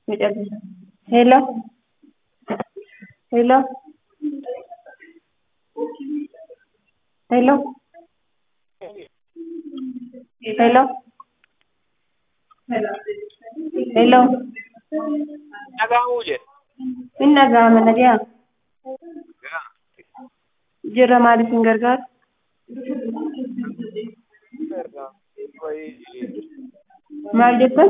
Hello, hello, hello, hello, hello. Dhaga'amuu jedhe. Inni dhaga'ama nagaa. Gaa Jirra maaliif hin gargaaru? ergaa wayii Maal jettan?